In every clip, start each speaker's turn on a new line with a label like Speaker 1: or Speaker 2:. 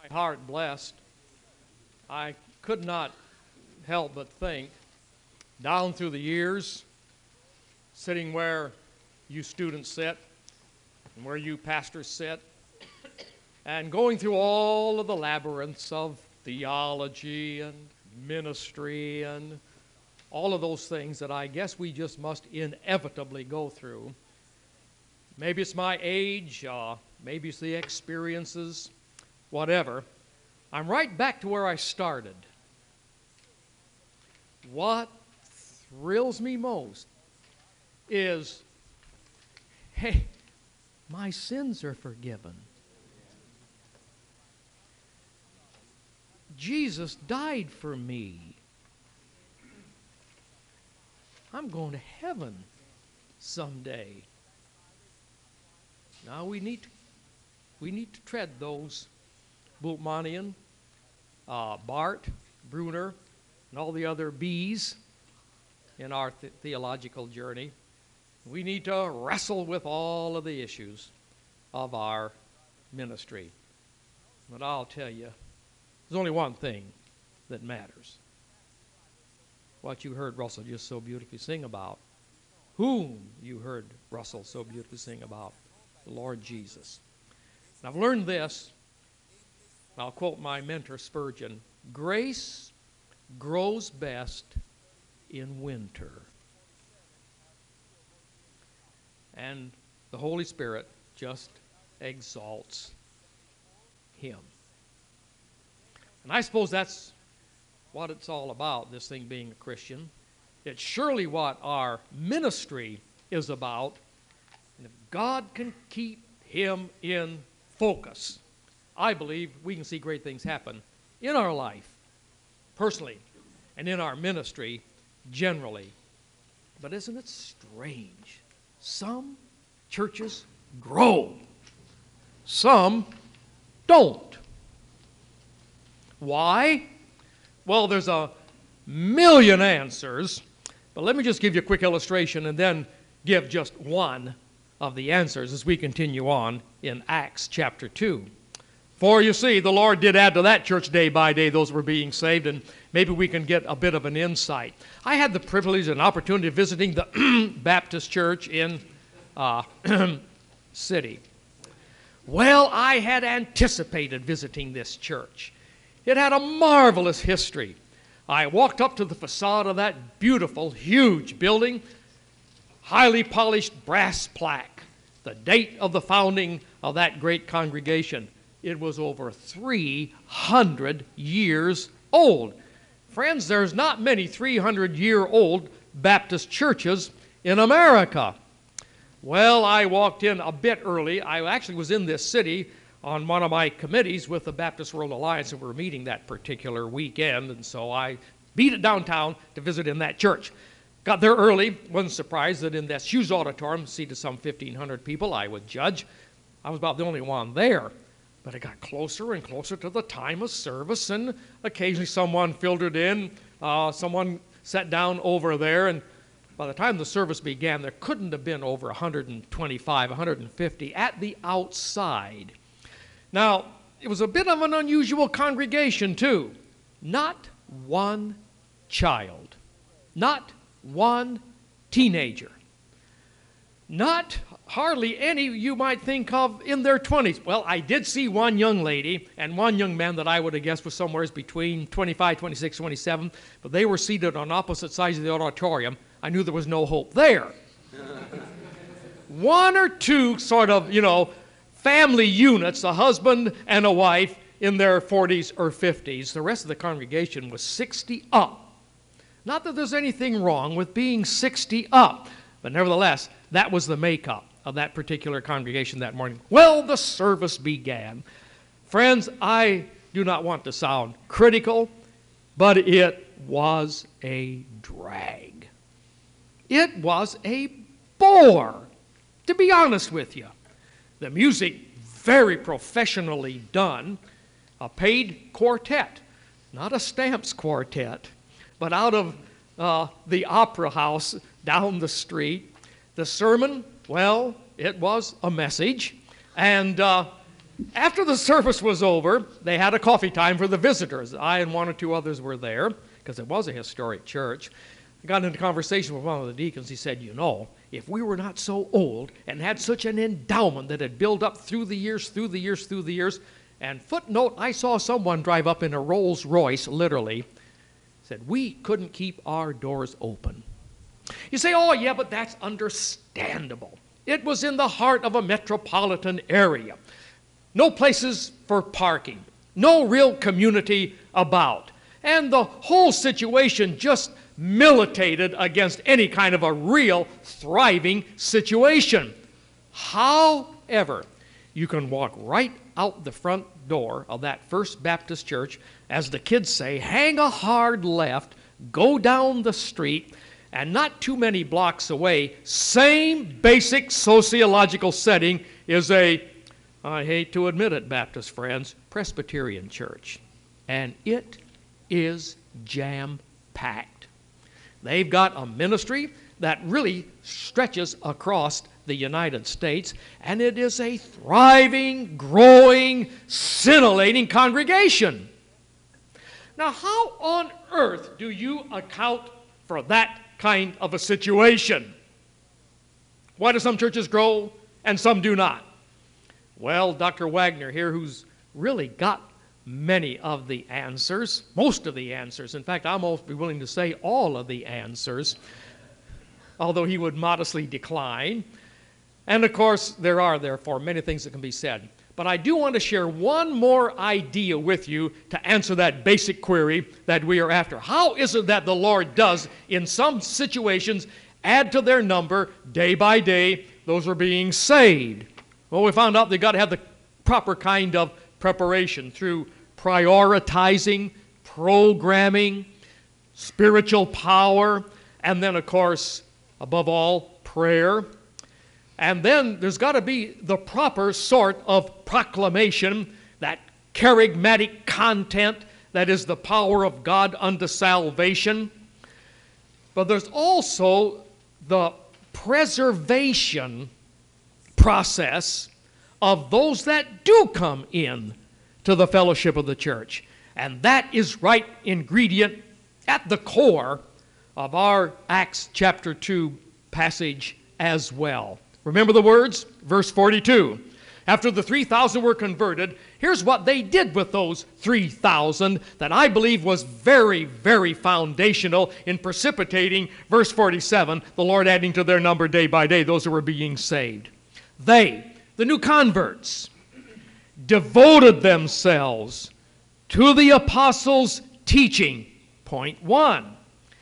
Speaker 1: My heart blessed. I could not help but think, down through the years, sitting where you students sit and where you pastors sit, and going through all of the labyrinths of theology and ministry and all of those things that I guess we just must inevitably go through. Maybe it's my age, maybe it's the experiences, whatever. I'm right back to where I started. What thrills me most is, hey, my sins are forgiven. Jesus died for me. I'm going to heaven someday. Now we need to tread those Bultmannian, Barth, Bruner, and all the other B's in our theological journey. We need to wrestle with all of the issues of our ministry. But I'll tell you, there's only one thing that matters. What you heard Russell just so beautifully sing about. Whom you heard Russell so beautifully sing about. The Lord Jesus. And I've learned this. I'll quote my mentor Spurgeon. Grace grows best in winter. And the Holy Spirit just exalts Him. And I suppose that's what it's all about, this thing being a Christian. It's surely what our ministry is about. And if God can keep Him in focus, I believe we can see great things happen in our life, personally, and in our ministry generally. But isn't it strange? Some churches grow, some don't. Why? Well, there's a million answers, but let me just give you a quick illustration and then give just one of the answers as we continue on in Acts chapter 2. For you see, the Lord did add to that church day by day those who were being saved, and maybe we can get a bit of an insight. I had the privilege and opportunity of visiting the Baptist church in City. Well, I had anticipated visiting this church. It had a marvelous history. I walked up to the facade of that beautiful, huge building, highly polished brass plaque, the date of the founding of that great congregation. It was over 300 years old. Friends, there's not many 300-year-old Baptist churches in America. Well, I walked in a bit early. I actually was in this city on one of my committees with the Baptist World Alliance, and we were meeting that particular weekend, and so I beat it downtown to visit in that church. Got there early, wasn't surprised that in that huge auditorium, seated some 1,500 people, I would judge. I was about the only one there. But it got closer and closer to the time of service, and occasionally someone filtered in, someone sat down over there, and by the time the service began, there couldn't have been over 125, 150 at the outside. Now, it was a bit of an unusual congregation, too. Not one child, not one teenager, not hardly any you might think of in their 20s. Well, I did see one young lady and one young man that I would have guessed was somewhere between 25, 26, 27, but they were seated on opposite sides of the auditorium. I knew there was no hope there. One or two sort of, family units, a husband and a wife in their 40s or 50s. The rest of the congregation was 60 up. Not that there's anything wrong with being 60 up, but nevertheless, that was the makeup of that particular congregation that morning. Well, the service began. Friends, I do not want to sound critical, but it was a drag. It was a bore, to be honest with you. The music, very professionally done, a paid quartet, not a Stamps quartet, but out of the Opera House down the street. The sermon, well, it was a message, and After the service was over, they had a coffee time for the visitors. I and one or two others were there because it was a historic church. I got into conversation with one of the deacons. He said, you know, if we were not so old and had such an endowment that had built up through the years, and footnote, I saw someone drive up in a Rolls Royce, literally, said, we couldn't keep our doors open. You say, oh, yeah, but that's understandable. It was in the heart of a metropolitan area. No places for parking. No real community about. And the whole situation just militated against any kind of a real thriving situation. However, you can walk right out the front door of that First Baptist Church, as the kids say, hang a hard left, go down the street, and not too many blocks away, same basic sociological setting is a, I hate to admit it, Baptist friends, Presbyterian church. And it is jam-packed. They've got a ministry that really stretches across the United States, and it is a thriving, growing, scintillating congregation. Now, how on earth do you account for that kind of a situation? Why do some churches grow and some do not? Well, Dr. Wagner here, who's really got many of the answers, most of the answers, in fact, I'll almost be willing to say all of the answers, although he would modestly decline. And of course, there are therefore many things that can be said. But I do want to share one more idea with you to answer that basic query that we are after. How is it that the Lord does, in some situations, add to their number day by day those are being saved? Well, we found out they've got to have the proper kind of preparation through prioritizing, programming, spiritual power, and then, of course, above all, prayer. And then there's got to be the proper sort of proclamation, that charismatic content that is the power of God unto salvation. But there's also the preservation process of those that do come in to the fellowship of the church. And that is right ingredient at the core of our Acts chapter 2 passage as well. Remember the words? Verse 42. After the 3,000 were converted, here's what they did with those 3,000 that I believe was very, very foundational in precipitating verse 47, the Lord adding to their number day by day those who were being saved. They, the new converts, devoted themselves to the apostles' teaching, point 1,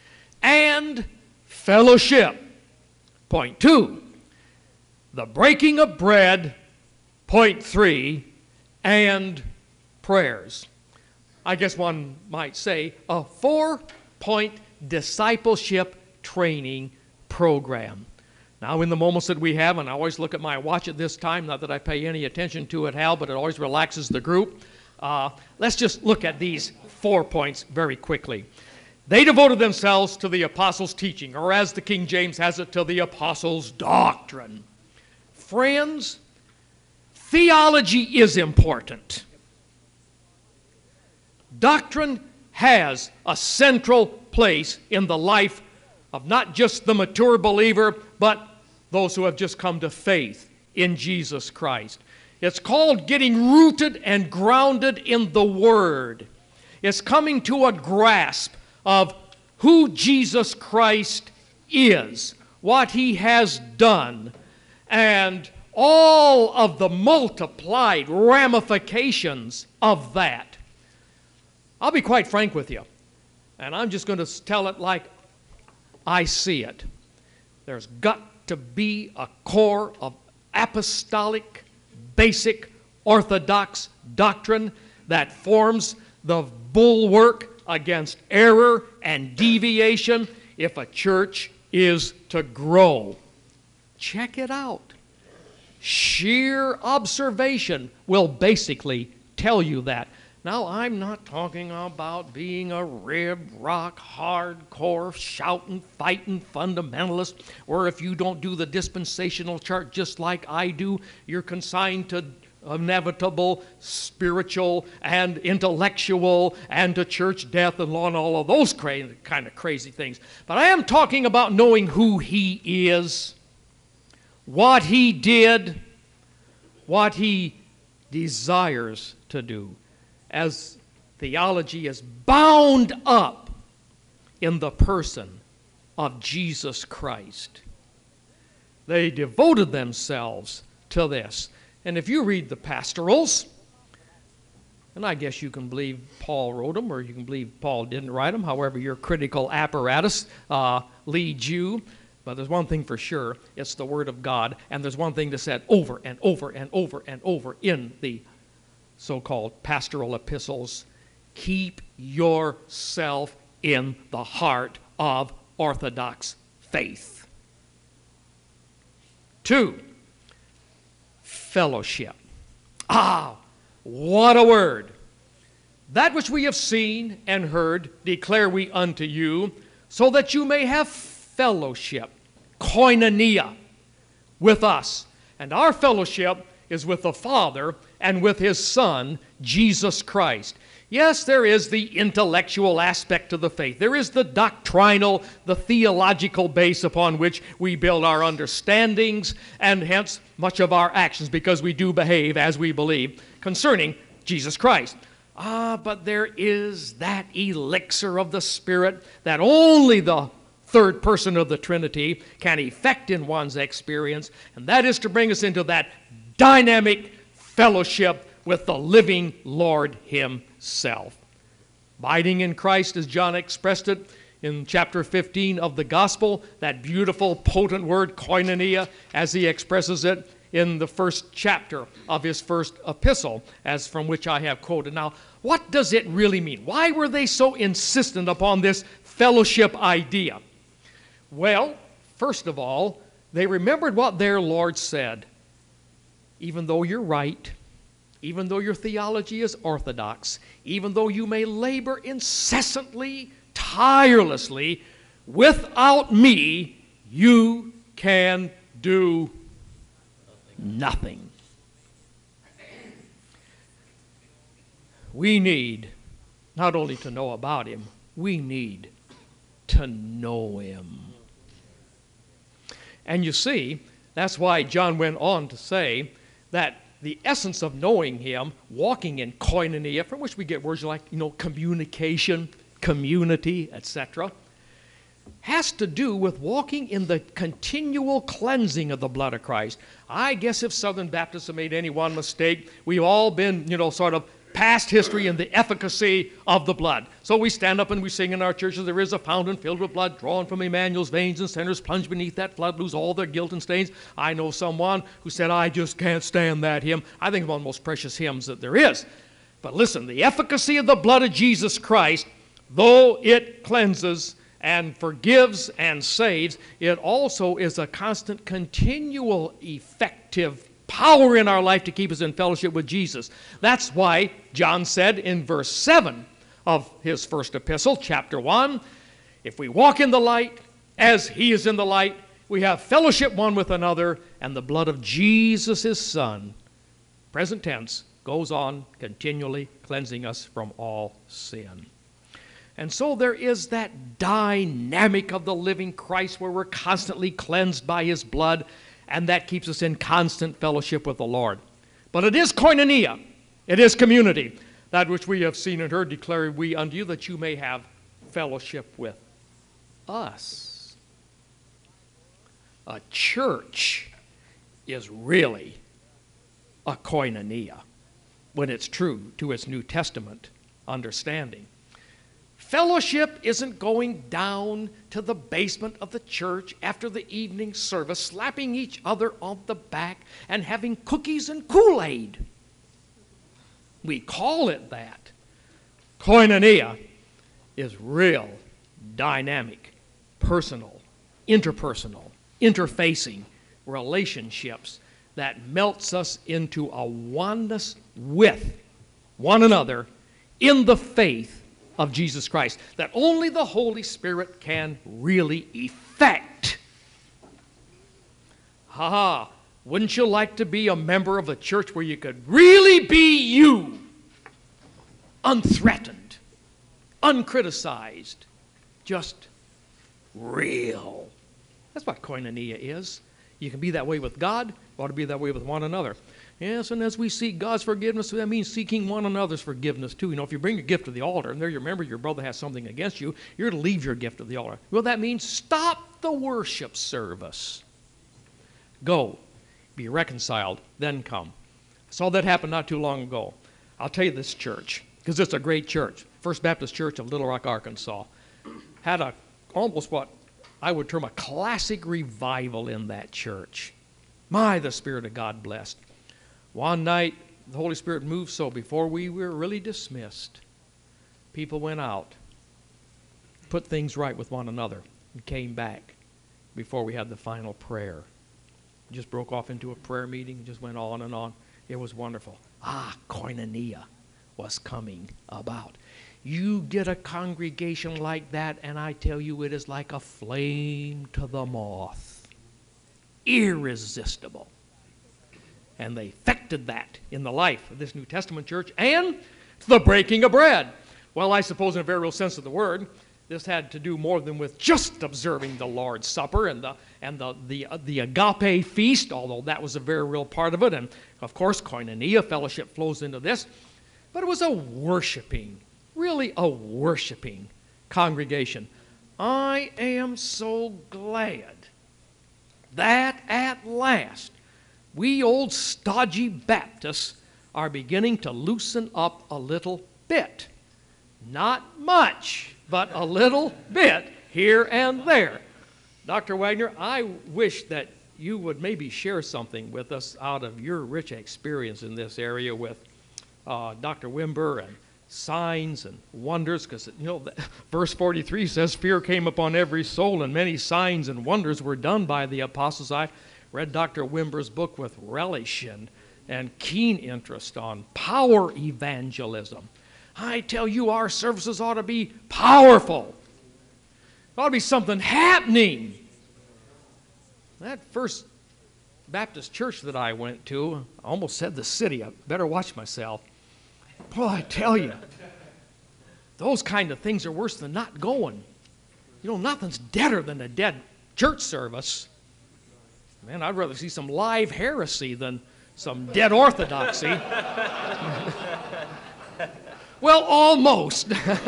Speaker 1: and fellowship, point 2, the breaking of bread, point 3, and prayers. I guess one might say a 4-point discipleship training program. Now, in the moments that we have, and I always look at my watch at this time, not that I pay any attention to it, Hal, but it always relaxes the group. Let's just look at these 4 points very quickly. They devoted themselves to the apostles' teaching, or as the King James has it, to the apostles' doctrine. Friends, theology is important. Doctrine has a central place in the life of not just the mature believer, but those who have just come to faith in Jesus Christ. It's called getting rooted and grounded in the Word. It's coming to a grasp of who Jesus Christ is, what He has done, and all of the multiplied ramifications of that. I'll be quite frank with you, and I'm just going to tell it like I see it. There's got to be a core of apostolic, basic, orthodox doctrine that forms the bulwark against error and deviation if a church is to grow. Check it out. Sheer observation will basically tell you that. Now, I'm not talking about being a rib rock, hardcore, shouting, fighting fundamentalist, or if you don't do the dispensational chart just like I do, you're consigned to inevitable spiritual and intellectual and to church death and law and all of those kind of crazy things. But I am talking about knowing who He is, what He did, what He desires to do, as theology is bound up in the person of Jesus Christ. They devoted themselves to this. And if you read the pastorals, and I guess you can believe Paul wrote them, or you can believe Paul didn't write them, however your critical apparatus leads you. But there's one thing for sure, it's the Word of God. And there's one thing that's said over and over and over and over in the so-called pastoral epistles. Keep yourself in the heart of Orthodox faith. 2, fellowship. Ah, what a word. That which we have seen and heard declare we unto you, so that you may have fellowship, koinonia, with us. And our fellowship is with the Father and with His Son, Jesus Christ. Yes, there is the intellectual aspect of the faith. There is the doctrinal, the theological base upon which we build our understandings and hence much of our actions, because we do behave as we believe concerning Jesus Christ. But there is that elixir of the Spirit that only the third person of the Trinity can effect in one's experience, and that is to bring us into that dynamic fellowship with the living Lord Himself. Abiding in Christ, as John expressed it in chapter 15 of the Gospel, that beautiful, potent word, koinonia, as he expresses it in the first chapter of his first epistle, as from which I have quoted. Now, what does it really mean? Why were they so insistent upon this fellowship idea? Well, first of all, they remembered what their Lord said. Even though you're right, even though your theology is orthodox, even though you may labor incessantly, tirelessly, without me, you can do nothing. We need not only to know about Him, we need to know Him. And you see, that's why John went on to say that the essence of knowing Him, walking in koinonia, from which we get words like, communication, community, etc., has to do with walking in the continual cleansing of the blood of Christ. I guess if Southern Baptists have made any one mistake, we've all been, sort of past history in the efficacy of the blood. So we stand up and we sing in our churches, there is a fountain filled with blood drawn from Emmanuel's veins, and sinners plunge beneath that flood, lose all their guilt and stains. I know someone who said, I just can't stand that hymn. I think it's one of the most precious hymns that there is. But listen, the efficacy of the blood of Jesus Christ, though it cleanses and forgives and saves, it also is a constant, continual, effective power in our life to keep us in fellowship with Jesus. That's why John said in verse 7 of his first epistle, chapter 1, if we walk in the light as He is in the light, we have fellowship one with another, and the blood of Jesus, His Son, present tense, goes on continually cleansing us from all sin. And so there is that dynamic of the living Christ where we're constantly cleansed by His blood, and that keeps us in constant fellowship with the Lord. But it is koinonia. It is community. That which we have seen and heard declare we unto you, that you may have fellowship with us. A church is really a koinonia when it's true to its New Testament understanding. Fellowship isn't going down to the basement of the church after the evening service, slapping each other on the back and having cookies and Kool-Aid. We call it that. Koinonia is real, dynamic, personal, interpersonal, interfacing relationships that melts us into a oneness with one another in the faith of Jesus Christ, that only the Holy Spirit can really effect. Wouldn't you like to be a member of a church where you could really be you? Unthreatened, uncriticized, just real. That's what koinonia is. You can be that way with God. You ought to be that way with one another. Yes, and as we seek God's forgiveness, that means seeking one another's forgiveness too. You know, if you bring your gift to the altar, and there you remember your brother has something against you, you're to leave your gift at the altar. Well, that means stop the worship service. Go. Be reconciled, then come. I saw that happen not too long ago. I'll tell you this church, because it's a great church. First Baptist Church of Little Rock, Arkansas. Had almost what I would term a classic revival in that church. My, the Spirit of God blessed. One night, the Holy Spirit moved so before we were really dismissed, people went out, put things right with one another, and came back before we had the final prayer. Just broke off into a prayer meeting, just went on and on. It was wonderful. Koinonia was coming about. You get a congregation like that, and I tell you, it is like a flame to the moth. Irresistible. And they effected that in the life of this New Testament church and the breaking of bread. Well, I suppose in a very real sense of the word, this had to do more than with just observing the Lord's Supper and the agape feast, although that was a very real part of it. And, of course, koinonia, fellowship, flows into this. But it was a worshiping, really a worshiping congregation. I am so glad that at last we old stodgy Baptists are beginning to loosen up a little bit. Not much, but a little bit here and there. Dr. Wagner, I wish that you would maybe share something with us out of your rich experience in this area with Dr. Wimber and signs and wonders, because, you know, verse 43 says, fear came upon every soul, and many signs and wonders were done by the apostles. I read Dr. Wimber's book with relish and keen interest on power evangelism. I tell you, our services ought to be powerful. There ought to be something happening. That First Baptist church that I went to, I almost said the city. I better watch myself. Boy, I tell you, those kind of things are worse than not going. You know, nothing's deader than a dead church service. Man, I'd rather see some live heresy than some dead orthodoxy. Well, almost.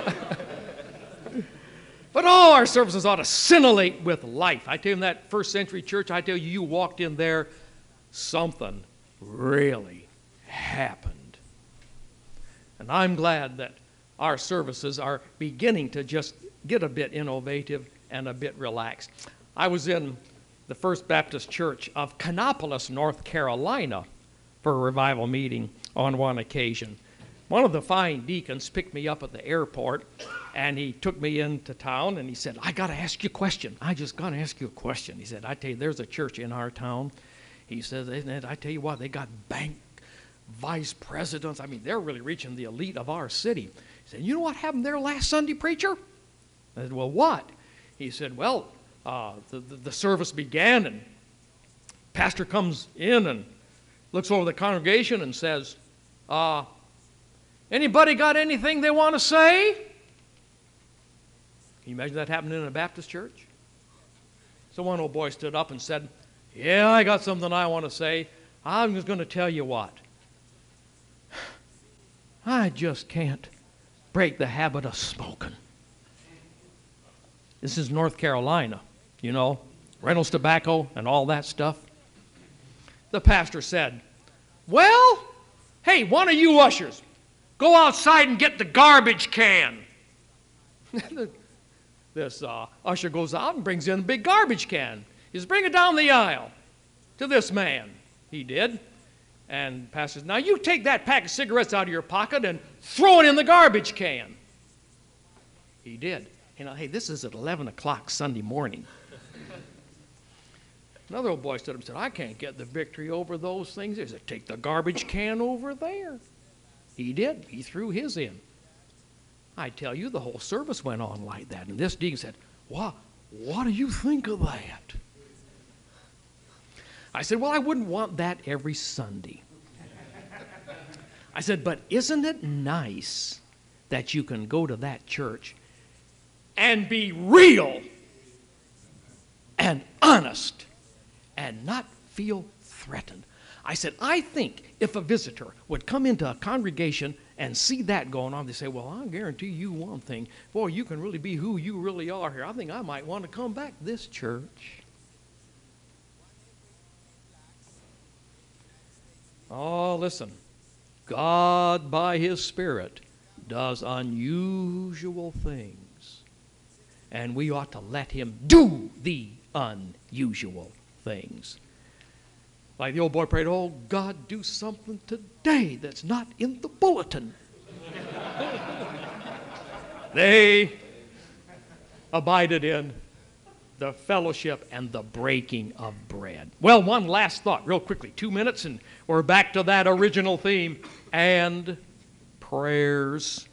Speaker 1: But all our services ought to scintillate with life. I tell you, in that first century church, I tell you, you walked in there, something really happened. And I'm glad that our services are beginning to just get a bit innovative and a bit relaxed. I was in the First Baptist Church of Kannapolis, North Carolina, for a revival meeting on one occasion. One of the fine deacons picked me up at the airport, and he took me into town, and he said, I got to ask you a question. I just got to ask you a question. He said, I tell you, there's a church in our town. He says, I tell you what, they got bank vice presidents. I mean, they're really reaching the elite of our city. He said, you know what happened there last Sunday, preacher? I said, well, what? He said, well, the service began, and pastor comes in and looks over the congregation and says, anybody got anything they want to say? Can you imagine that happening in a Baptist church? So one old boy stood up and said, yeah, I got something I want to say. I'm just going to tell you what. I just can't break the habit of smoking. This is North Carolina, you know, Reynolds Tobacco and all that stuff. The pastor said, well, hey, one of you ushers, go outside and get the garbage can. This usher goes out and brings in a big garbage can. He says, bring it down the aisle to this man. He did. And the pastor says, now you take that pack of cigarettes out of your pocket and throw it in the garbage can. He did. You know, hey, this is at 11 o'clock Sunday morning. Another old boy stood up and said, I can't get the victory over those things. He said, take the garbage can over there. He did. He threw his in. I tell you, the whole service went on like that. And this deacon said, what do you think of that? I said, well, I wouldn't want that every Sunday. I said, but isn't it nice that you can go to that church and be real and honest and not feel threatened? I said, I think if a visitor would come into a congregation and see that going on, they say, well, I guarantee you one thing. Boy, you can really be who you really are here. I think I might want to come back to this church. Oh, listen. God, by His Spirit, does unusual things. And we ought to let Him do the unusual things. Like the old boy prayed, oh, God, do something today that's not in the bulletin. They abided in the fellowship and the breaking of bread. Well, one last thought, real quickly. 2 minutes, and we're back to that original theme, and prayers.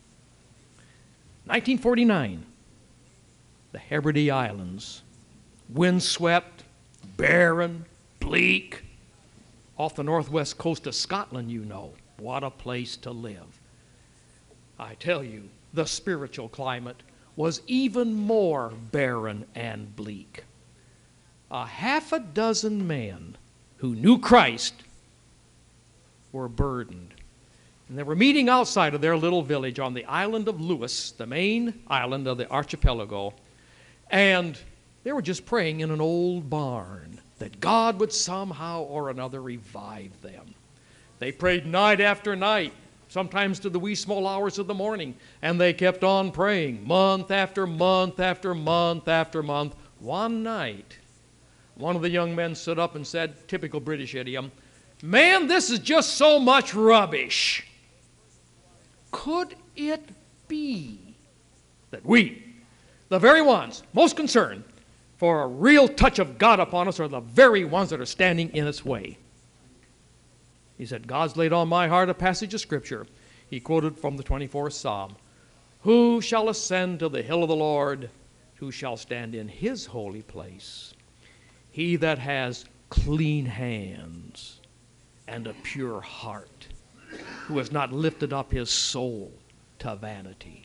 Speaker 1: 1949, the Hebrides Islands, windswept, barren, bleak, off the northwest coast of Scotland, you know. What a place to live. I tell you, the spiritual climate was even more barren and bleak. A half a dozen men who knew Christ were burdened. And they were meeting outside of their little village on the island of Lewis, the main island of the archipelago. And they were just praying in an old barn that God would somehow or another revive them. They prayed night after night, sometimes to the wee small hours of the morning, and they kept on praying month after month after month after month. One night, one of the young men stood up and said, typical British idiom, "Man, this is just so much rubbish. Could it be that we, the very ones most concerned for a real touch of God upon us, are the very ones that are standing in its way?" He said, God's laid on my heart a passage of Scripture. He quoted from the 24th Psalm. Who shall ascend to the hill of the Lord? Who shall stand in His holy place? He that has clean hands and a pure heart, who has not lifted up his soul to vanity.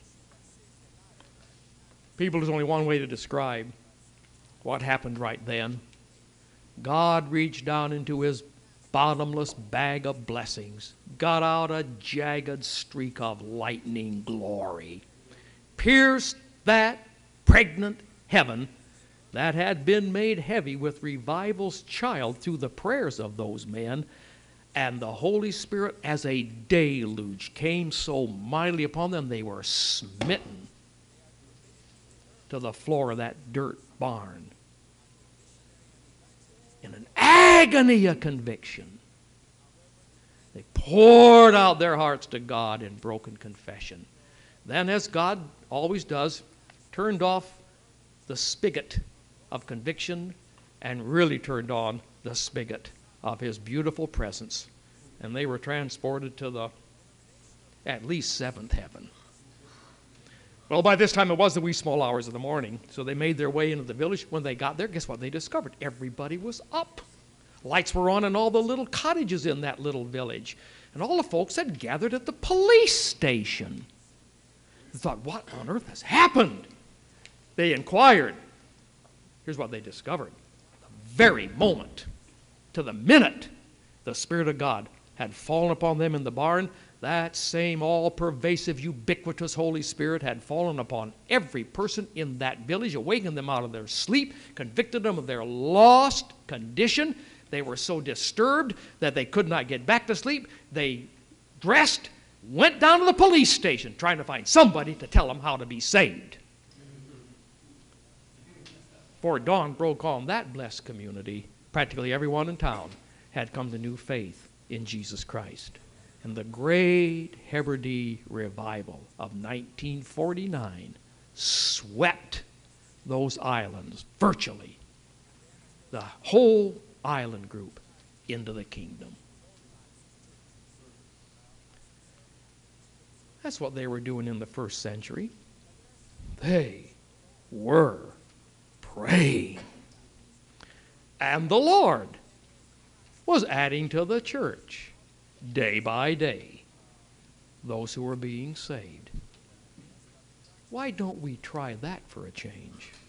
Speaker 1: People, there's only one way to describe what happened right then. God reached down into His bottomless bag of blessings, got out a jagged streak of lightning glory, pierced that pregnant heaven that had been made heavy with revival's child through the prayers of those men, and the Holy Spirit as a deluge came so mightily upon them they were smitten to the floor of that dirt barn in an agony of conviction. They poured out their hearts to God in broken confession. Then, as God always does, turned off the spigot of conviction and really turned on the spigot of His beautiful presence. And they were transported to the at least seventh heaven. Well, by this time it was the wee small hours of the morning, so they made their way into the village. When they got there, guess what they discovered? Everybody was up. Lights were on in all the little cottages in that little village. And all the folks had gathered at the police station. They thought, what on earth has happened? They inquired. Here's what they discovered. The very moment, to the minute, the Spirit of God had fallen upon them in the barn. That same all-pervasive, ubiquitous Holy Spirit had fallen upon every person in that village, awakened them out of their sleep, convicted them of their lost condition. They were so disturbed that they could not get back to sleep. They dressed, went down to the police station, trying to find somebody to tell them how to be saved. Before dawn broke on that blessed community, practically everyone in town had come to new faith in Jesus Christ. And the great Hebrides revival of 1949 swept those islands, virtually the whole island group, into the kingdom. That's what they were doing in the first century. They were praying. And the Lord was adding to the church day by day those who were being saved. Why don't we try that for a change?